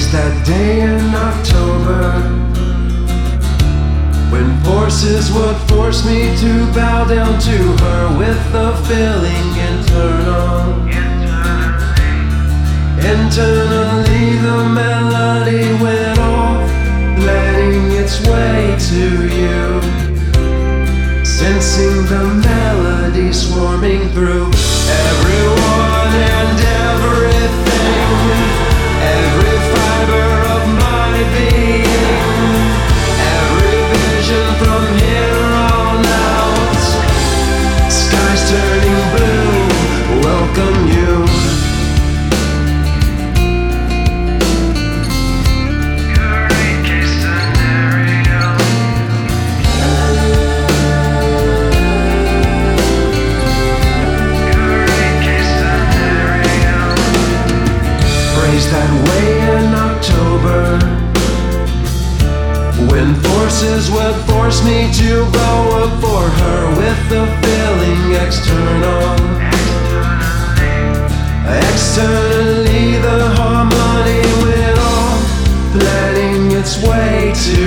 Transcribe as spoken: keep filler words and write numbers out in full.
Praise that day in October when forces would force me to bow down to her with the feeling internal. Internally the melody went off, letting its way to you, sensing the melody swarming through everyone and everything, every fiber of my being, every vision from here on out. Skies turning blue, welcome you. That way in October when forces would force me to go up for her with the feeling external. Externally the harmony went off, letting its way to